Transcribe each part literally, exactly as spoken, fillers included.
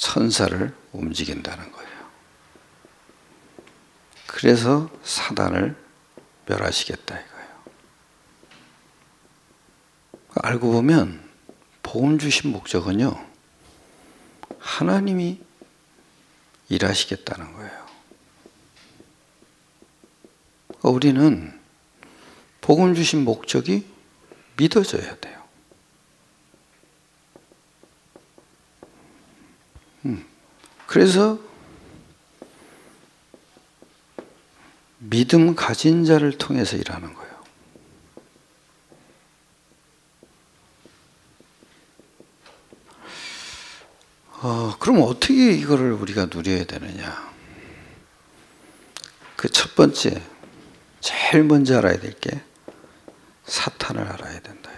천사를 움직인다는 거예요. 그래서 사단을 멸하시겠다 이거예요. 알고 보면 복음 주신 목적은요, 하나님이 일하시겠다는 거예요. 우리는 복음 주신 목적이 믿어져야 돼요. 음. 그래서 믿음 가진 자를 통해서 일하는 거예요. 어, 그럼 어떻게 이거를 우리가 누려야 되느냐? 그 첫 번째, 제일 먼저 알아야 될 게 사탄을 알아야 된다.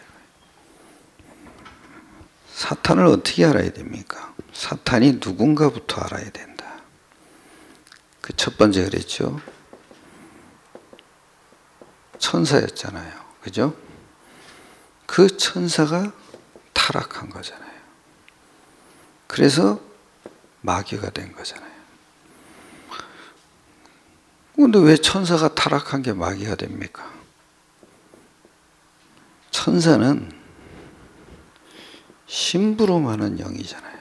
사탄을 어떻게 알아야 됩니까? 사탄이 누군가부터 알아야 된다. 그 첫 번째 그랬죠. 천사였잖아요. 그죠? 그 천사가 타락한 거잖아요. 그래서 마귀가 된 거잖아요. 그런데 왜 천사가 타락한 게 마귀가 됩니까? 천사는 심부름하는 영이잖아요.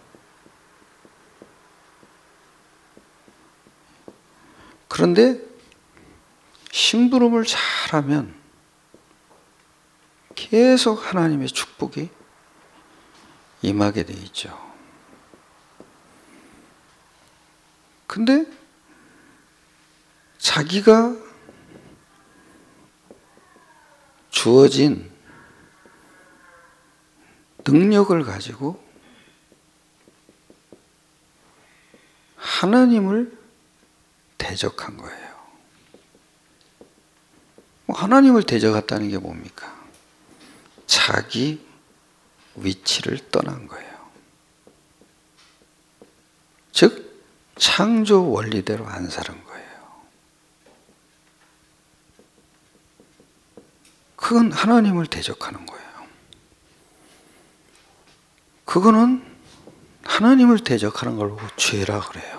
그런데 심부름을 잘하면 계속 하나님의 축복이 임하게 돼 있죠. 근데 자기가 주어진 능력을 가지고 하나님을 대적한 거예요. 하나님을 대적했다는 게 뭡니까? 자기 위치를 떠난 거예요. 즉 창조 원리대로 안 사는 거예요. 그건 하나님을 대적하는 거예요. 그거는 하나님을 대적하는 걸 보고 죄라 그래요.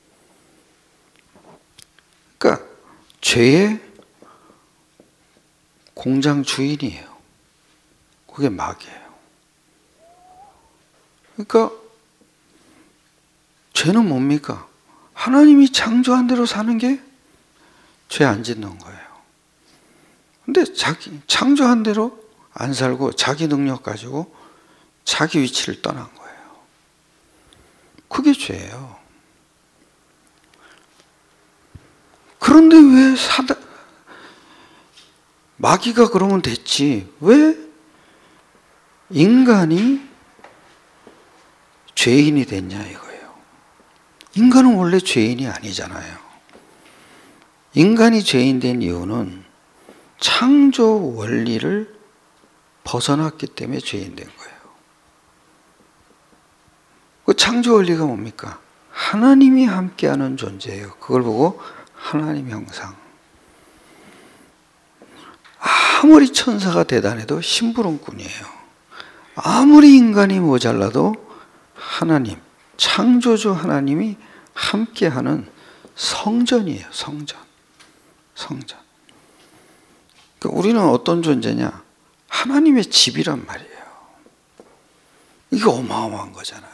그러니까 죄의 공장 주인이에요. 그게 마귀예요. 그러니까 죄는 뭡니까? 하나님이 창조한 대로 사는 게 죄 안 짓는 거예요. 근데 자기 창조한 대로 안 살고 자기 능력 가지고 자기 위치를 떠난 거예요. 그게 죄예요. 그런데 왜 사다 마귀가 그러면 됐지, 왜 인간이 죄인이 됐냐 이거예요. 인간은 원래 죄인이 아니잖아요. 인간이 죄인 된 이유는 창조 원리를 벗어났기 때문에 죄인 된 거예요. 그 창조 원리가 뭡니까? 하나님이 함께하는 존재예요. 그걸 보고 하나님 형상. 아무리 천사가 대단해도 심부름꾼이에요. 아무리 인간이 모자라도 하나님, 창조주 하나님이 함께하는 성전이에요. 성전. 성전. 그러니까 우리는 어떤 존재냐? 하나님의 집이란 말이에요. 이게 어마어마한 거잖아요.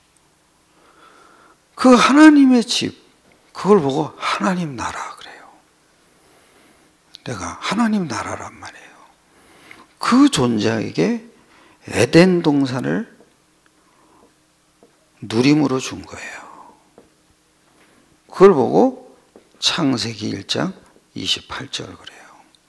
그 하나님의 집, 그걸 보고 하나님 나라 그래요. 내가 하나님 나라란 말이에요. 그 존재에게 에덴 동산을 누림으로 준 거예요. 그걸 보고 창세기 일 장 이십팔 절 그래요.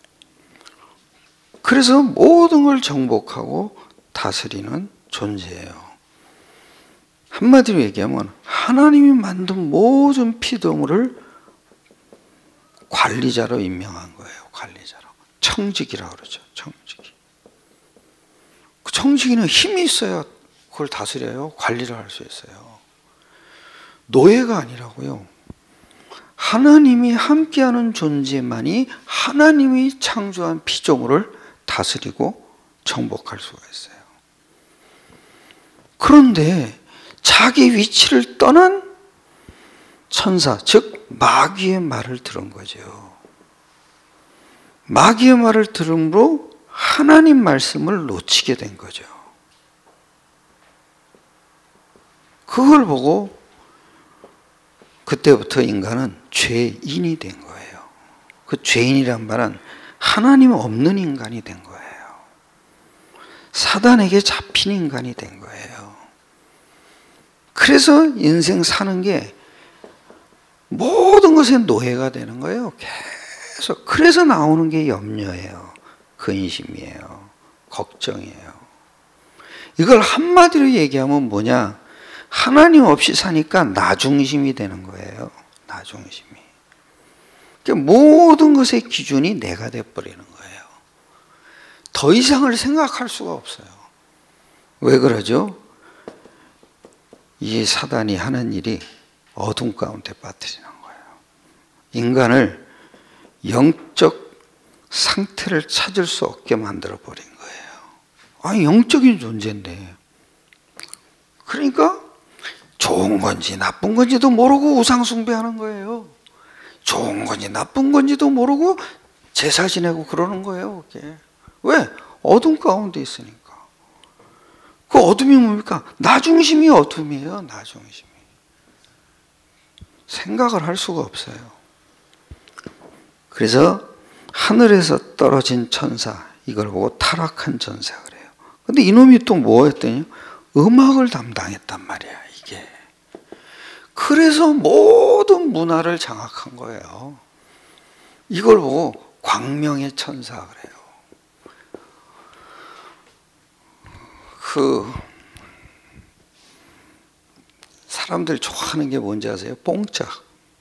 그래서 모든 걸 정복하고 다스리는 존재예요. 한마디로 얘기하면 하나님이 만든 모든 피조물을 관리자로 임명한 거예요. 관리자로. 청지기라고 그러죠. 청지기. 그 청지기는 힘이 있어야 그걸 다스려요. 관리를 할 수 있어요. 노예가 아니라고요. 하나님이 함께하는 존재만이 하나님이 창조한 피조물을 다스리고 정복할 수가 있어요. 그런데 자기 위치를 떠난 천사, 즉 마귀의 말을 들은 거죠. 마귀의 말을 들음으로 하나님 말씀을 놓치게 된 거죠. 그걸 보고 그때부터 인간은 죄인이 된 거예요. 그 죄인이란 말은 하나님 없는 인간이 된 거예요. 사단에게 잡힌 인간이 된 거예요. 그래서 인생 사는 게 모든 것에 노예가 되는 거예요. 계속. 그래서 나오는 게 염려예요. 근심이에요. 걱정이에요. 이걸 한마디로 얘기하면 뭐냐? 하나님 없이 사니까 나 중심이 되는 거예요. 나 중심이. 그러니까 모든 것의 기준이 내가 돼버리는 거예요. 더 이상을 생각할 수가 없어요. 왜 그러죠? 이 사단이 하는 일이 어둠 가운데 빠뜨리는 거예요. 인간을 영적 상태를 찾을 수 없게 만들어 버린 거예요. 아니, 영적인 존재인데. 그러니까 좋은 건지 나쁜 건지도 모르고 우상숭배하는 거예요. 좋은 건지 나쁜 건지도 모르고 제사 지내고 그러는 거예요. 그게. 왜? 어둠 가운데 있으니까. 그 어둠이 뭡니까? 나 중심이 어둠이에요. 나 중심이. 생각을 할 수가 없어요. 그래서 하늘에서 떨어진 천사, 이걸 보고 타락한 천사 그래요. 근데 이놈이 또 뭐 했더니 음악을 담당했단 말이야, 이게. 그래서 모든 문화를 장악한 거예요. 이걸 보고 광명의 천사 그래요. 그 사람들 좋아하는 게 뭔지 아세요? 뽕짝.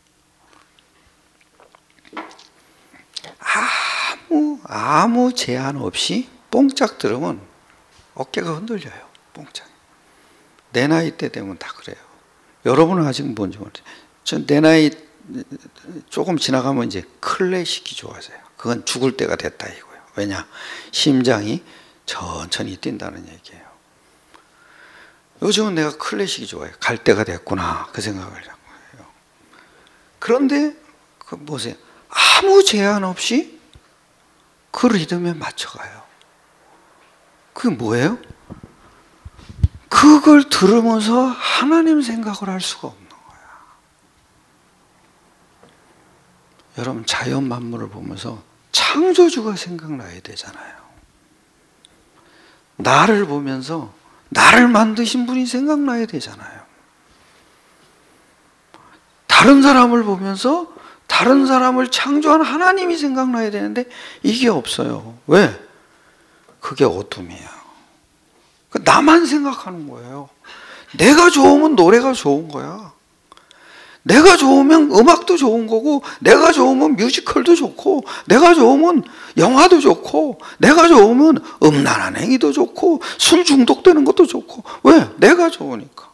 아무 아무 제한 없이 뽕짝 들으면 어깨가 흔들려요. 뽕짝. 내 나이 때 되면 다 그래요. 여러분은 아직 뭔지 모르죠. 전 내 나이 조금 지나가면 이제 클래식이 좋아져요. 그건 죽을 때가 됐다 이거예요. 왜냐? 심장이 천천히 뛴다는 얘기예요. 요즘은 내가 클래식이 좋아요. 갈 때가 됐구나. 그 생각을 해요. 그런데 그 보세요. 아무 제한 없이 그 리듬에 맞춰가요. 그게 뭐예요? 그걸 들으면서 하나님 생각을 할 수가 없는 거야. 여러분, 자연 만물을 보면서 창조주가 생각나야 되잖아요. 나를 보면서 나를 만드신 분이 생각나야 되잖아요. 다른 사람을 보면서 다른 사람을 창조한 하나님이 생각나야 되는데 이게 없어요. 왜? 그게 어둠이야. 나만 생각하는 거예요. 내가 좋으면 노래가 좋은 거야. 내가 좋으면 음악도 좋은 거고, 내가 좋으면 뮤지컬도 좋고, 내가 좋으면 영화도 좋고, 내가 좋으면 음란한 행위도 좋고, 술 중독되는 것도 좋고. 왜? 내가 좋으니까.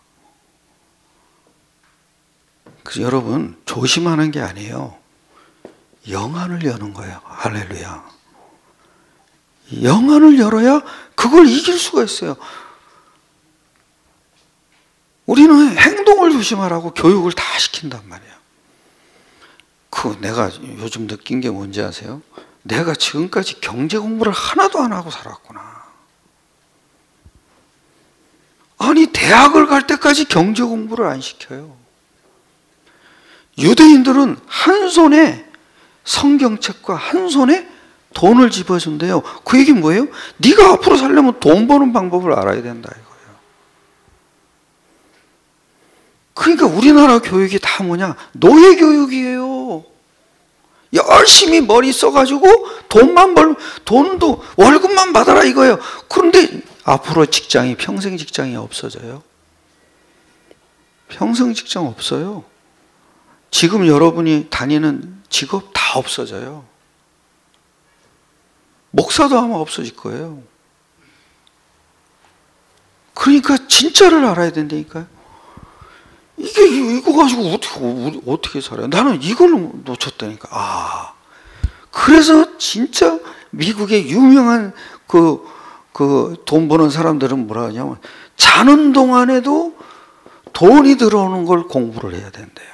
그래서 여러분, 조심하는 게 아니에요. 영안을 여는 거예요. 할렐루야. 영안을 열어야 그걸 이길 수가 있어요. 우리는 행동을 조심하라고 교육을 다 시킨단 말이에요. 그 내가 요즘 느낀 게 뭔지 아세요? 내가 지금까지 경제 공부를 하나도 안 하고 살았구나. 아니, 대학을 갈 때까지 경제 공부를 안 시켜요. 유대인들은 한 손에 성경책과 한 손에 돈을 집어준대요. 그 얘기는 뭐예요? 네가 앞으로 살려면 돈 버는 방법을 알아야 된다 이거예요. 그러니까 우리나라 교육이 다 뭐냐? 노예 교육이에요. 열심히 머리 써가지고 돈만 벌, 돈도 월급만 받아라 이거예요. 그런데 앞으로 직장이, 평생 직장이 없어져요. 평생 직장 없어요. 지금 여러분이 다니는 직업 다 없어져요. 목사도 아마 없어질 거예요. 그러니까 진짜를 알아야 된다니까요. 이게 이거 가지고 어떻게 어떻게 살아요? 나는 이걸 놓쳤다니까. 아, 그래서 진짜 미국의 유명한 그 그 돈 버는 사람들은 뭐라 하냐면 자는 동안에도 돈이 들어오는 걸 공부를 해야 된대요.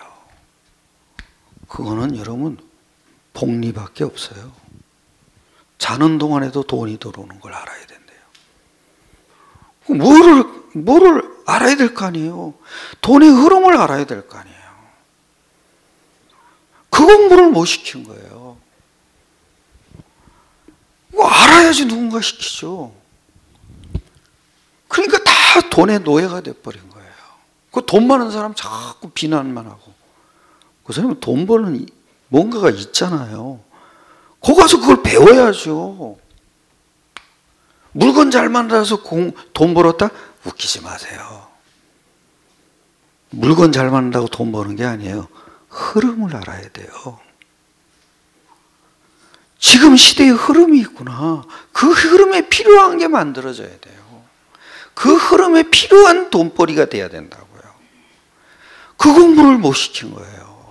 그거는 여러분 복리밖에 없어요. 자는 동안에도 돈이 들어오는 걸 알아야 된대요. 뭐를, 뭐를 알아야 될 거 아니에요. 돈의 흐름을 알아야 될 거 아니에요. 그 공부를 못 시킨 거예요. 이거 알아야지 누군가 시키죠. 그러니까 다 돈의 노예가 돼버린 거예요. 그 돈 많은 사람 자꾸 비난만 하고. 그 사람은 돈 버는 뭔가가 있잖아요. 거기 가서 그걸 배워야죠. 물건 잘 만들어서 공, 돈 벌었다? 웃기지 마세요. 물건 잘 만든다고 돈 버는 게 아니에요. 흐름을 알아야 돼요. 지금 시대의 흐름이 있구나. 그 흐름에 필요한 게 만들어져야 돼요. 그 흐름에 필요한 돈벌이가 돼야 된다고요. 그 공부를 못 시킨 거예요.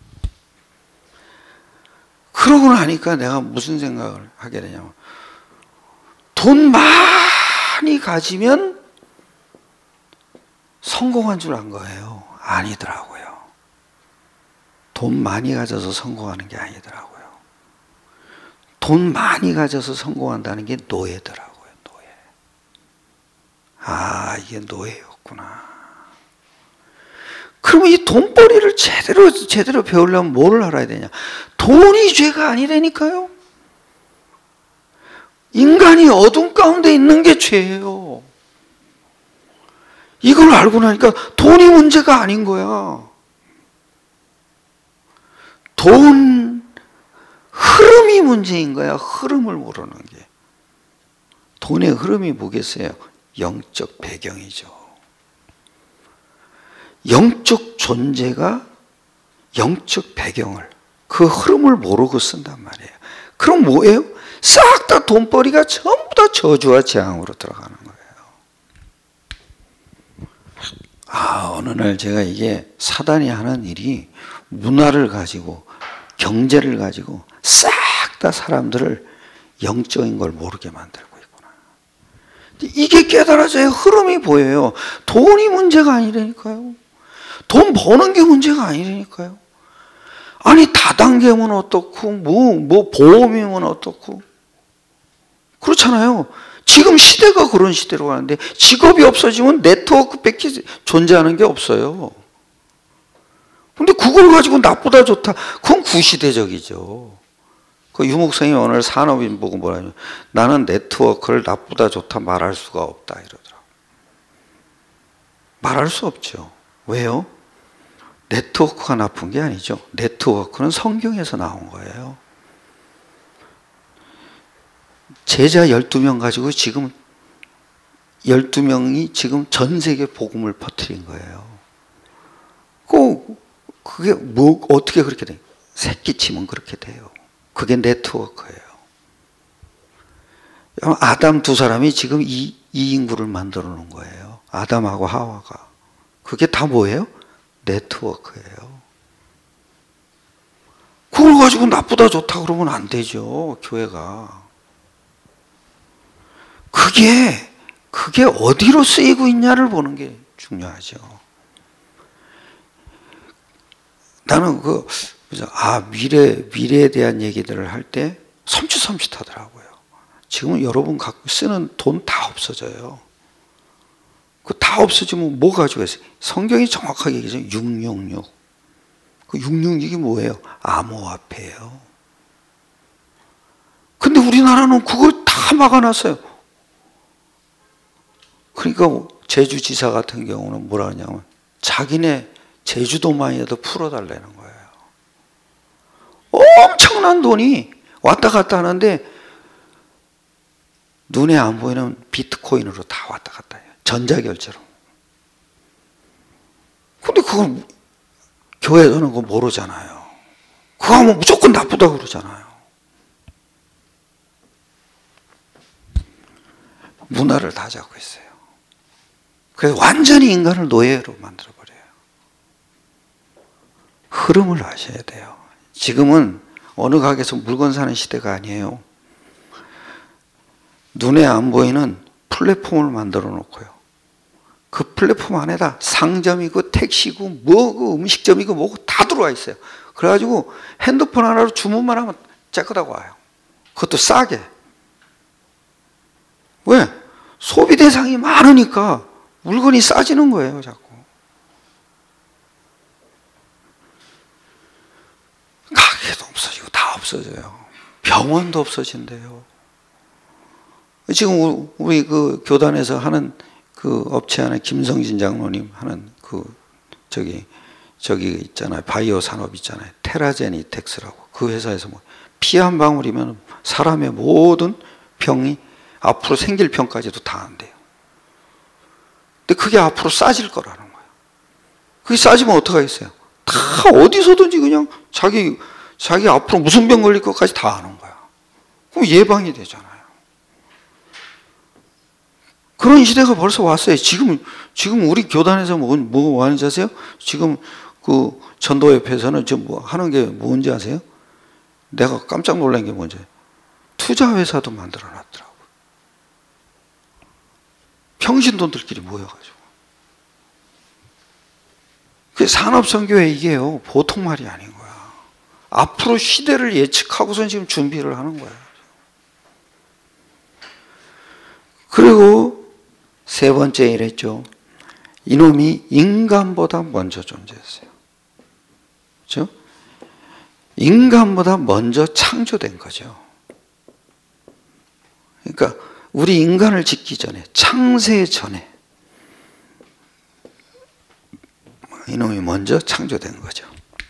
그러고 나니까 내가 무슨 생각을 하게 되냐면, 돈 많이 가지면 성공한 줄 안 거예요. 아니더라고요. 돈 많이 가져서 성공하는 게 아니더라고요. 돈 많이 가져서 성공한다는 게 노예더라고요. 노예. 아, 이게 노예였구나. 그러면 이 돈벌이를 제대로 제대로 배우려면 뭐를 알아야 되냐? 돈이 죄가 아니라니까요. 인간이 어둠 가운데 있는 게 죄예요. 이걸 알고 나니까 돈이 문제가 아닌 거야. 돈 흐름이 문제인 거야. 흐름을 모르는 게. 돈의 흐름이 뭐겠어요? 영적 배경이죠. 영적 존재가 영적 배경을, 그 흐름을 모르고 쓴단 말이에요. 그럼 뭐예요? 싹 다 돈벌이가 전부 다 저주와 재앙으로 들어가는 거예요. 아, 어느 날 제가 이게 사단이 하는 일이 문화를 가지고 경제를 가지고 싹 다 사람들을 영적인 걸 모르게 만들고 있구나. 이게 깨달아져야 흐름이 보여요. 돈이 문제가 아니라니까요. 돈 버는 게 문제가 아니라니까요. 아니, 다단계면 어떻고, 뭐, 뭐, 보험이면 어떻고. 그렇잖아요. 지금 시대가 그런 시대로 가는데, 직업이 없어지면 네트워크밖에 존재하는 게 없어요. 근데 그걸 가지고 나쁘다 좋다, 그건 구시대적이죠. 그 유목성이 오늘 산업인 보고 뭐라냐, 나는 네트워크를 나쁘다 좋다 말할 수가 없다 이러더라고요. 말할 수 없죠. 왜요? 네트워크가 나쁜 게 아니죠. 네트워크는 성경에서 나온 거예요. 제자 열두 명 가지고 지금 열두 명이 지금 전 세계 복음을 퍼뜨린 거예요. 그, 그게 뭐, 어떻게 그렇게 돼요? 새끼치면 그렇게 돼요. 그게 네트워크예요. 아담 두 사람이 지금 이, 이 인구를 만들어 놓은 거예요. 아담하고 하와가. 그게 다 뭐예요? 네트워크예요. 그걸 가지고 나쁘다 좋다 그러면 안 되죠. 교회가. 그게 그게 어디로 쓰이고 있냐를 보는 게 중요하죠. 나는 그 아 미래 미래에 대한 얘기들을 할 때 섬찟섬찟하더라고요. 지금 여러분 갖고 쓰는 돈 다 없어져요. 그 다 없어지면 뭐 가지고 있어요? 성경이 정확하게 얘기해요. 육육육. 그 육육육이 뭐예요? 암호화폐예요. 근데 우리나라는 그걸 다 막아놨어요. 그러니까 제주지사 같은 경우는 뭐라 하냐면 자기네 제주도만이라도 풀어달라는 거예요. 엄청난 돈이 왔다 갔다 하는데 눈에 안 보이는 비트코인으로 다 왔다 갔다 해요. 전자결제로. 근데 그건 교회에서는 그거 모르잖아요. 그거 하면 무조건 나쁘다고 그러잖아요. 문화를 다 잡고 있어요. 그래서 완전히 인간을 노예로 만들어버려요. 흐름을 아셔야 돼요. 지금은 어느 가게에서 물건 사는 시대가 아니에요. 눈에 안 보이는 플랫폼을 만들어 놓고요. 그 플랫폼 안에다 상점이고 택시고 뭐고 음식점이고 뭐고 다 들어와 있어요. 그래가지고 핸드폰 하나로 주문만 하면 깨끗하고 와요. 그것도 싸게. 왜? 소비 대상이 많으니까 물건이 싸지는 거예요, 자꾸. 가게도 없어지고 다 없어져요. 병원도 없어진대요. 지금 우리 그 교단에서 하는 그 업체 안에 김성진 장로님 하는 그 저기 저기 있잖아요. 바이오 산업 있잖아요. 테라제니텍스라고. 그 회사에서 뭐 피 한 방울이면 사람의 모든 병이 앞으로 생길 병까지도 다 한대요. 근데 그게 앞으로 싸질 거라는 거예요. 그게 싸지면 어떡하겠어요? 다 어디서든지 그냥 자기 자기 앞으로 무슨 병 걸릴 것까지 다 아는 거야. 그럼 예방이 되잖아요. 그런 시대가 벌써 왔어요. 지금, 지금 우리 교단에서 뭐, 뭐 하는지 아세요? 지금 그 전도협회에서는 지금 뭐 하는 게 뭔지 아세요? 내가 깜짝 놀란 게 뭔지. 투자회사도 만들어 놨더라고요. 평신돈들끼리 모여가지고. 그 산업선교회 이게요, 보통 말이 아닌 거야. 앞으로 시대를 예측하고선 지금 준비를 하는 거야. 그리고 세 번째 이랬죠. 이놈이 인간보다 먼저 존재했어요. 그렇죠? 인간보다 먼저 창조된 거죠. 그러니까 우리 인간을 짓기 전에, 창세 전에 이놈이 먼저 창조된 거죠.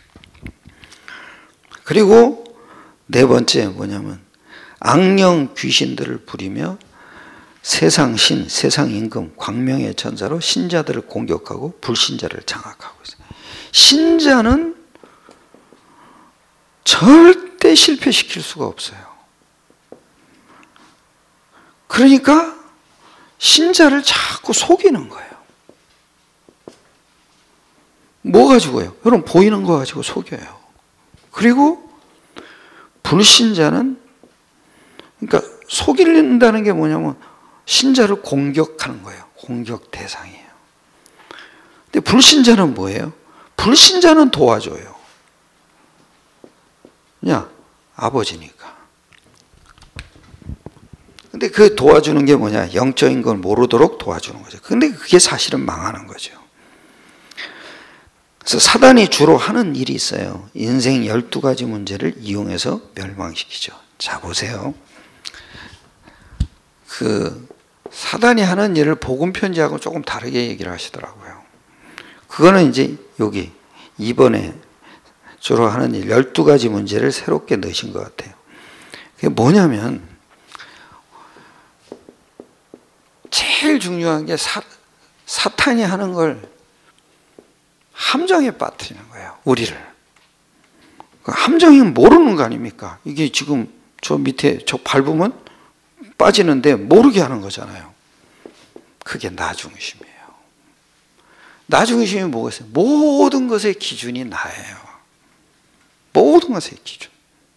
그리고 네 번째 뭐냐면 악령 귀신들을 부리며 세상 신, 세상 임금, 광명의 천사로 신자들을 공격하고 불신자를 장악하고 있어요. 신자는 절대 실패시킬 수가 없어요. 그러니까 신자를 자꾸 속이는 거예요. 뭐 가지고요? 여러분 보이는 거 가지고 속여요. 그리고 불신자는 그러니까 속인다는 게 뭐냐면 신자를 공격하는 거예요. 공격 대상이에요. 근데 불신자는 뭐예요? 불신자는 도와줘요. 그냥 아버지니까. 근데 그 도와주는 게 뭐냐? 영적인 걸 모르도록 도와주는 거죠. 근데 그게 사실은 망하는 거죠. 그래서 사단이 주로 하는 일이 있어요. 인생 열두 가지 문제를 이용해서 멸망시키죠. 자, 보세요. 그 사단이 하는 일을 복음 편지하고 조금 다르게 얘기를 하시더라고요. 그거는 이제 여기 이번에 주로 하는 일 열두 가지 문제를 새롭게 넣으신 것 같아요. 그게 뭐냐면 제일 중요한 게 사, 사탄이 하는 걸 함정에 빠뜨리는 거예요. 우리를. 함정이 모르는 거 아닙니까? 이게 지금 저 밑에 저 밟으면 빠지는데 모르게 하는 거잖아요. 그게 나 중심이에요. 나 중심이 뭐겠어요? 모든 것의 기준이 나예요. 모든 것의 기준.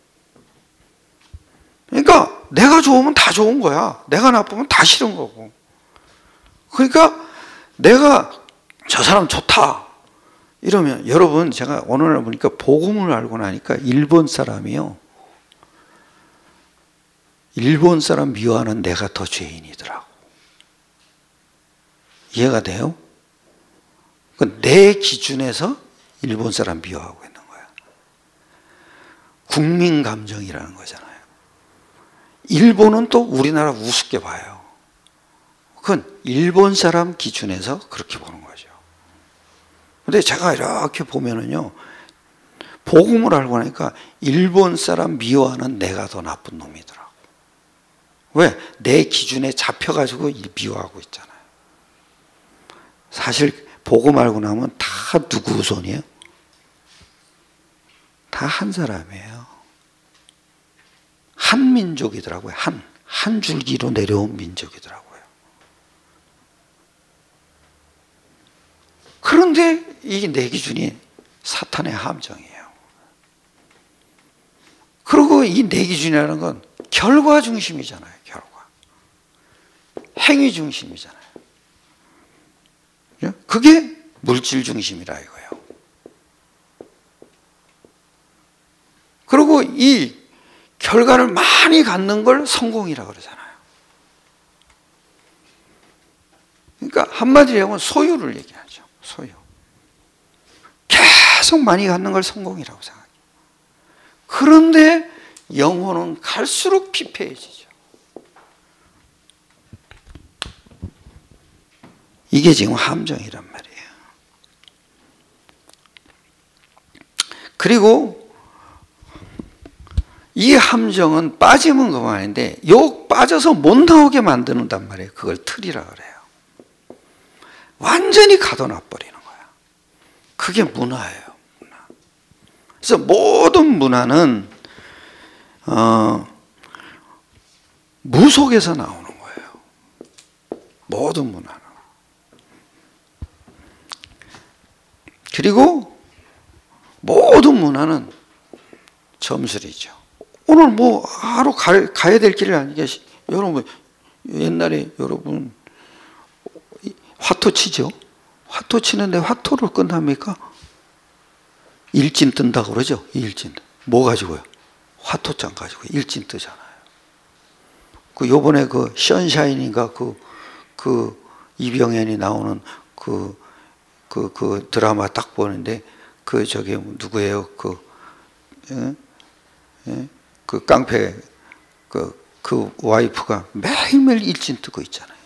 그러니까 내가 좋으면 다 좋은 거야. 내가 나쁘면 다 싫은 거고. 그러니까 내가 저 사람 좋다 이러면 여러분 제가 어느 날 보니까 복음을 알고 나니까 일본 사람이요. 일본 사람 미워하는 내가 더 죄인이더라고. 이해가 돼요? 내 기준에서 일본 사람 미워하고 있는 거야. 국민 감정이라는 거잖아요. 일본은 또 우리나라 우습게 봐요. 그건 일본 사람 기준에서 그렇게 보는 거죠. 근데 제가 이렇게 보면은요, 복음을 알고 나니까 일본 사람 미워하는 내가 더 나쁜 놈이더라고. 왜? 내 기준에 잡혀가지고 미워하고 있잖아요. 사실 복음 알고 나면 다 누구 손이에요? 다 한 사람이에요. 한 민족이더라고요. 한, 한 줄기로 내려온 민족이더라고요. 그런데 이게 내 기준이 사탄의 함정이에요. 그리고 이 내 기준이라는 건 결과 중심이잖아요. 결과. 행위 중심이잖아요. 그게 물질 중심이라 이거예요. 그리고 이 결과를 많이 갖는 걸 성공이라고 그러잖아요. 그러니까 한마디로 하면 소유를 얘기하죠. 소유. 계속 많이 갖는 걸 성공이라고 생각해요. 그런데 영혼은 갈수록 피폐해지죠. 이게 지금 함정이란 말이에요. 그리고 이 함정은 빠지면 그만인데 요 빠져서 못 나오게 만드는단 말이에요. 그걸 틀이라 그래요. 완전히 가둬놔 버리는 거야. 그게 문화예요. 문화. 그래서 모든 문화는 어, 무 속에서 나오는 거예요. 모든 문화는. 그리고 모든 문화는 점술이죠. 오늘 뭐 하루 가, 가야 될 길이 아니게 여러분 옛날에 여러분 화토 치죠. 화토 치는데 화토를 끝납니까? 일진 뜬다고 그러죠. 일진. 뭐 가지고요? 화토장 가지고 일진 뜨잖아요. 그 요번에 그 션샤인인가 그, 그 이병현이 나오는 그, 그, 그 드라마 딱 보는데 그 저기 누구예요? 그, 예? 예? 그 깡패 그, 그 와이프가 매일매일 일진 뜨고 있잖아요.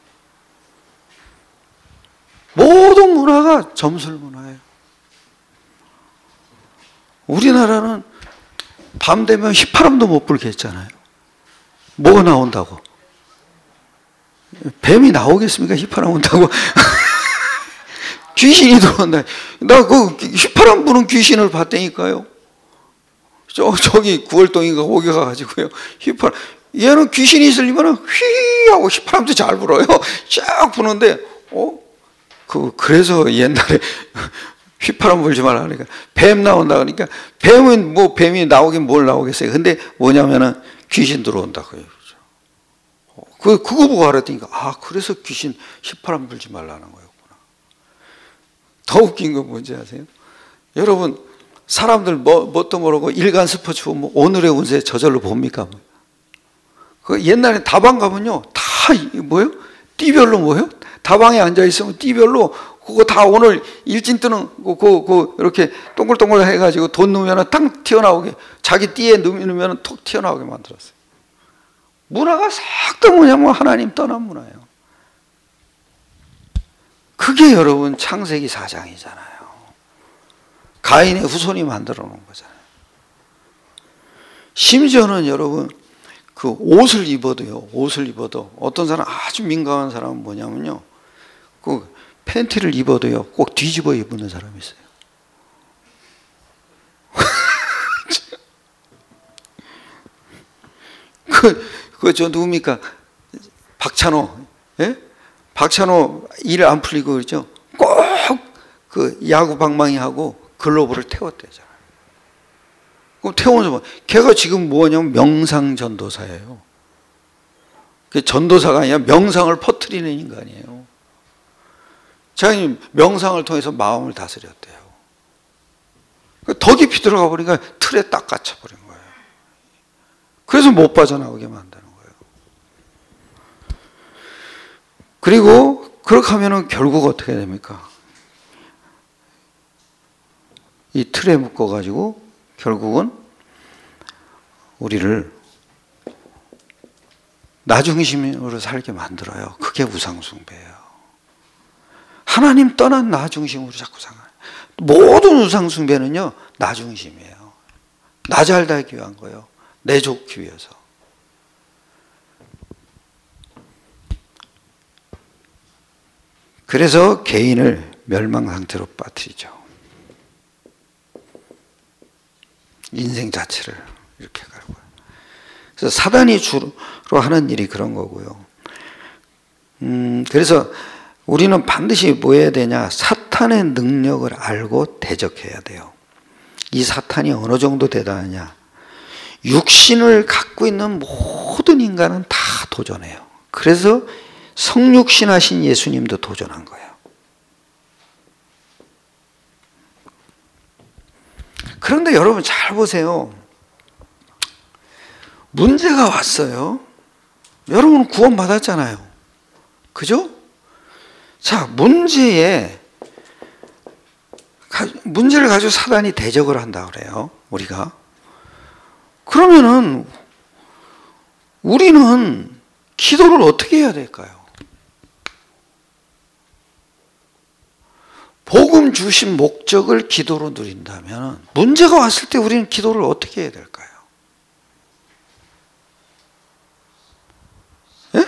모든 문화가 점술 문화예요. 우리나라는 밤 되면 휘파람도 못 불게 했잖아요. 뭐가 나온다고? 뱀이 나오겠습니까? 휘파람 온다고? 귀신이 들어온다. 나 그 휘파람 부는 귀신을 봤다니까요. 저, 저기 구월동인가 거기 가가지고요. 휘파람. 얘는 귀신이 있으려면 휘 하고 휘파람도 잘 불어요. 쫙 부는데, 어? 그, 그래서 옛날에 휘파람 불지 말라 그러니까 뱀 나온다 그러니까 뱀은 뭐 뱀이 나오긴 뭘 나오겠어요. 근데 뭐냐면은 귀신 들어온다고요. 그, 그거 보고 알았더니까 아, 그래서 귀신 휘파람 불지 말라는 거였구나. 더 웃긴 건 뭔지 아세요? 여러분, 사람들 뭐, 뭣도 모르고 일간 스포츠 보면 오늘의 운세 저절로 봅니까? 그 옛날에 다방 가면요. 다 뭐예요? 띠별로 뭐예요? 다방에 앉아 있으면 띠별로 그거 다 오늘 일진 뜨는 그, 그, 그 이렇게 동글동글 해가지고 돈 넣으면 딱 튀어나오게 자기 띠에 넣으면 톡 튀어나오게 만들었어요. 문화가 싹 다 뭐냐면 하나님 떠난 문화예요. 그게 여러분 창세기 사 장이잖아요. 가인의 후손이 만들어 놓은 거잖아요. 심지어는 여러분 그 옷을 입어도요. 옷을 입어도 어떤 사람 아주 민감한 사람은 뭐냐면요. 그 팬티를 입어도요. 꼭 뒤집어 입는 사람이 있어요. 그, 그, 저 누굽니까? 박찬호. 예? 박찬호 일 안 풀리고 그러죠. 꼭 그 야구 방망이 하고 글로브를 태웠대잖아요. 그럼 태우면서 뭐, 걔가 지금 뭐냐면 명상전도사예요. 그 전도사가 아니라 명상을 퍼뜨리는 인간이에요. 자기 명상을 통해서 마음을 다스렸대요. 더 깊이 들어가 보니까 틀에 딱 갇혀버린 거예요. 그래서 못 빠져나오게 만드는 거예요. 그리고 그렇게 하면은 결국 어떻게 됩니까? 이 틀에 묶어가지고 결국은 우리를 나 중심으로 살게 만들어요. 그게 우상숭배예요. 하나님 떠난 나 중심으로 자꾸 생각해요. 모든 우상숭배는요, 나 중심이에요. 나 잘 되기 위한 거예요. 내 좋기 위해서. 그래서 개인을 멸망 상태로 빠뜨리죠. 인생 자체를 이렇게 가고요. 그래서 사단이 주로 하는 일이 그런 거고요. 음, 그래서 우리는 반드시 뭐 해야 되냐? 사탄의 능력을 알고 대적해야 돼요. 이 사탄이 어느 정도 대단하냐? 육신을 갖고 있는 모든 인간은 다 도전해요. 그래서 성육신하신 예수님도 도전한 거예요. 그런데 여러분 잘 보세요. 문제가 왔어요. 여러분은 구원 받았잖아요. 그죠? 자, 문제에 문제를 가지고 사단이 대적을 한다 그래요. 우리가. 그러면은 우리는 기도를 어떻게 해야 될까요? 복음 주신 목적을 기도로 누린다면 문제가 왔을 때 우리는 기도를 어떻게 해야 될까요? 예?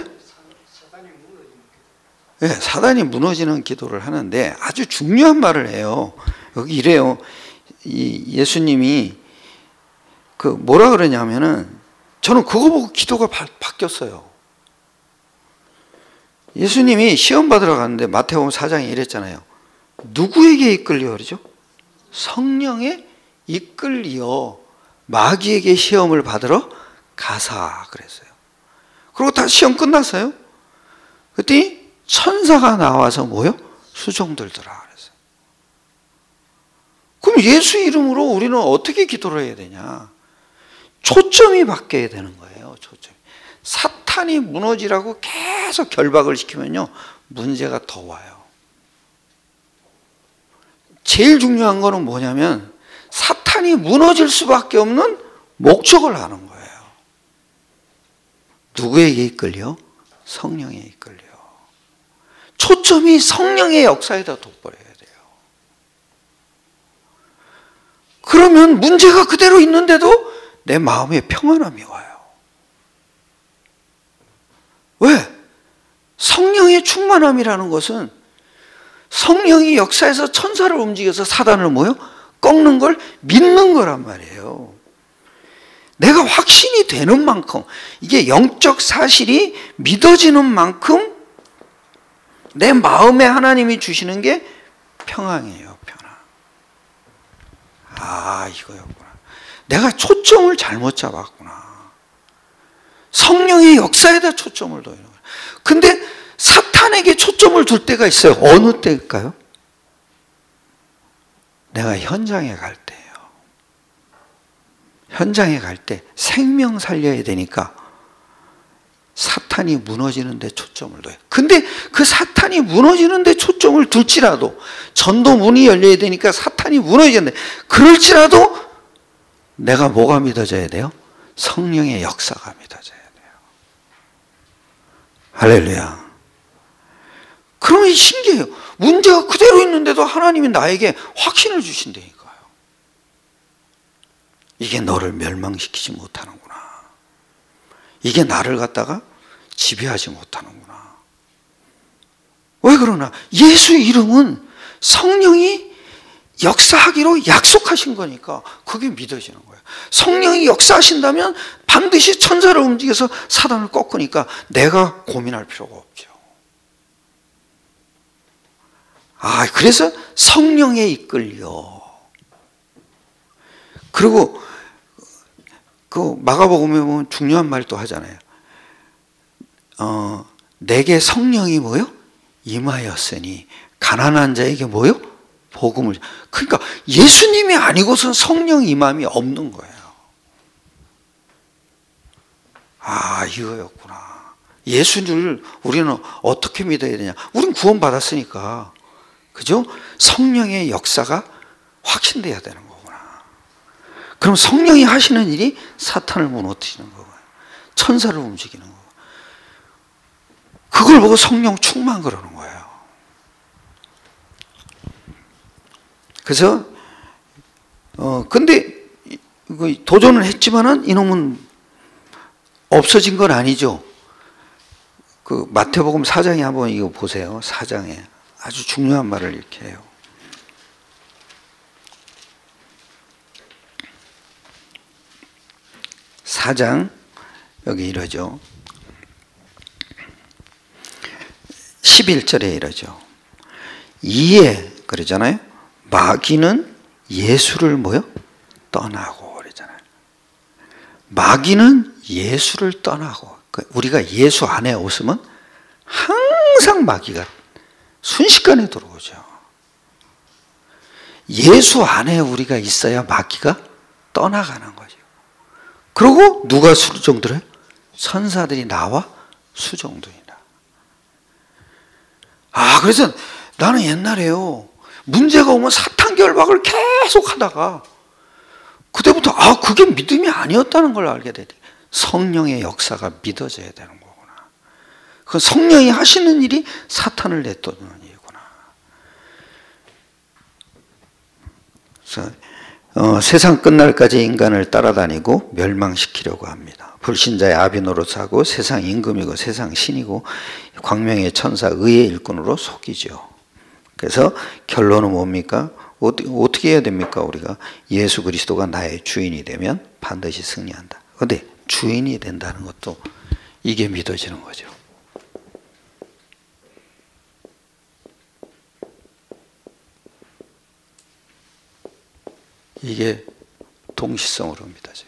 예, 사단이 무너지는 기도를 하는데 아주 중요한 말을 해요. 여기 이래요. 이 예수님이 그 뭐라 그러냐면은 저는 그거 보고 기도가 바, 바뀌었어요. 예수님이 시험 받으러 갔는데 마태복음 사 장에 이랬잖아요. 누구에게 이끌려 그러죠? 성령에 이끌려 마귀에게 시험을 받으러 가사 그랬어요. 그리고 다 시험 끝났어요. 그랬더니 천사가 나와서 뭐요? 수종 들더라 그랬어요. 그럼 예수 이름으로 우리는 어떻게 기도를 해야 되냐? 초점이 바뀌어야 되는 거예요. 초점이. 사탄이 무너지라고 계속 결박을 시키면요, 문제가 더 와요. 제일 중요한 거는 뭐냐면 사탄이 무너질 수밖에 없는 목적을 아는 거예요. 누구에게 이끌려? 성령에 이끌려. 초점이 성령의 역사에다 돋보여야 돼요. 그러면 문제가 그대로 있는데도 내 마음에 평안함이 와요. 왜? 성령의 충만함이라는 것은 성령이 역사에서 천사를 움직여서 사단을 뭐요? 꺾는 걸 믿는 거란 말이에요. 내가 확신이 되는 만큼, 이게 영적 사실이 믿어지는 만큼 내 마음에 하나님이 주시는 게 평안이에요. 평안. 아, 이거였구나. 내가 초점을 잘못 잡았구나. 성령의 역사에다 초점을 둬요. 근데 사탄에게 초점을 둘 때가 있어요. 어느 때일까요? 내가 현장에 갈 때예요. 현장에 갈 때 생명 살려야 되니까 사탄이 무너지는 데 초점을 둬요. 근데 그 사탄이 무너지는 데 초점을 둘지라도, 전도 문이 열려야 되니까 사탄이 무너지는데, 그럴지라도 내가 뭐가 믿어져야 돼요? 성령의 역사가 믿어져야 돼요. 할렐루야. 그러면 신기해요. 문제가 그대로 있는데도 하나님이 나에게 확신을 주신다니까요. 이게 너를 멸망시키지 못하는구나. 이게 나를 갖다가 지배하지 못하는구나. 왜 그러나? 예수 이름은 성령이 역사하기로 약속하신 거니까 그게 믿어지는 거예요. 성령이 역사하신다면 반드시 천사를 움직여서 사단을 꺾으니까 내가 고민할 필요가 없죠. 아, 그래서 성령에 이끌려. 그리고 그 마가복음에 보면 중요한 말도 하잖아요. 어, 내게 성령이 뭐요? 임하였으니 가난한 자에게 뭐요? 복음을. 그러니까 예수님이 아니고선 성령 임함이 없는 거예요. 아, 이거였구나. 예수를 우리는 어떻게 믿어야 되냐? 우린 구원 받았으니까. 그죠? 성령의 역사가 확신돼야 되는 거구나. 그럼 성령이 하시는 일이 사탄을 무너뜨리는 거고요. 천사를 움직이는 거고. 그걸 보고 성령 충만 그러는 거예요. 그래서 어 근데 도전을 했지만은 이놈은 없어진 건 아니죠. 그 마태복음 사 장에 한번 이거 보세요. 사 장에 아주 중요한 말을 이렇게 해요. 사 장 여기 이러죠. 십일 절에 이러죠. 이에 그러잖아요. 마귀는 예수를 뭐요? 떠나고 그러잖아요. 마귀는 예수를 떠나고. 우리가 예수 안에 없으면 항상 마귀가 순식간에 들어오죠. 예수 안에 우리가 있어야 마귀가 떠나가는 거죠. 그리고 누가 수종들어요? 천사들이 나와 수종들이다. 아, 그래서 나는 옛날에요, 문제가 오면 사탄 결박을 계속 하다가 그때부터 아, 그게 믿음이 아니었다는 걸 알게 되대. 성령의 역사가 믿어져야 되는 거구나. 그 성령이 하시는 일이 사탄을 내쫓는 일이구나. 그래서 어, 세상 끝날까지 인간을 따라다니고 멸망시키려고 합니다. 불신자의 아비 노릇하고 세상 임금이고 세상 신이고 광명의 천사 의의 일꾼으로 속이죠. 그래서 결론은 뭡니까? 어떻게 해야 됩니까? 우리가 예수 그리스도가 나의 주인이 되면 반드시 승리한다. 그런데 주인이 된다는 것도 이게 믿어지는 거죠. 이게 동시성으로 믿어져요.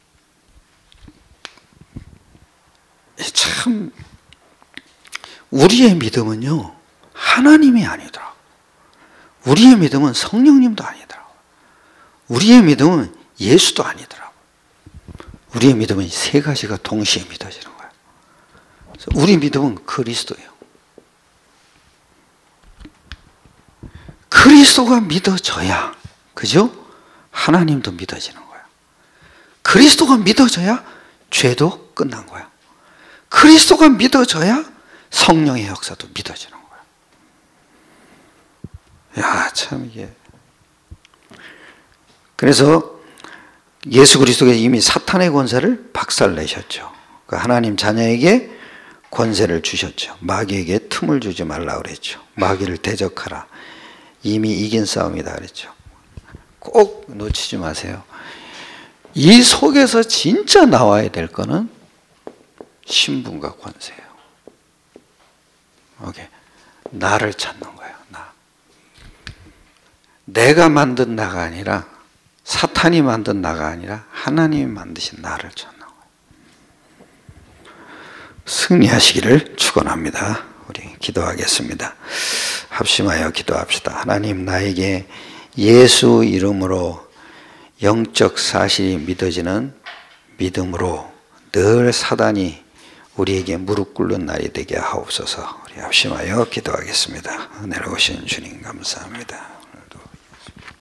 참 우리의 믿음은요, 하나님이 아니더라고. 우리의 믿음은 성령님도 아니더라고. 우리의 믿음은 예수도 아니더라고. 우리의 믿음은 세 가지가 동시에 믿어지는 거예요. 우리 믿음은 그리스도예요. 그리스도가 믿어져야, 그죠? 하나님도 믿어지는 거야. 그리스도가 믿어져야 죄도 끝난 거야. 그리스도가 믿어져야 성령의 역사도 믿어지는 거야. 야, 참 이게. 그래서 예수 그리스도가 이미 사탄의 권세를 박살내셨죠. 하나님 자녀에게 권세를 주셨죠. 마귀에게 틈을 주지 말라 그랬죠. 마귀를 대적하라. 이미 이긴 싸움이다 그랬죠. 꼭 놓치지 마세요. 이 속에서 진짜 나와야 될 거는 신분과 권세예요. 오케이. 나를 찾는 거예요. 나. 내가 만든 나가 아니라, 사탄이 만든 나가 아니라 하나님이 만드신 나를 찾는 거예요. 승리하시기를 축원합니다. 우리 기도하겠습니다. 합심하여 기도합시다. 하나님, 나에게 예수 이름으로 영적 사실이 믿어지는 믿음으로 늘 사단이 우리에게 무릎 꿇는 날이 되게 하옵소서. 우리 합심하여 기도하겠습니다. 은혜로우신 주님 감사합니다.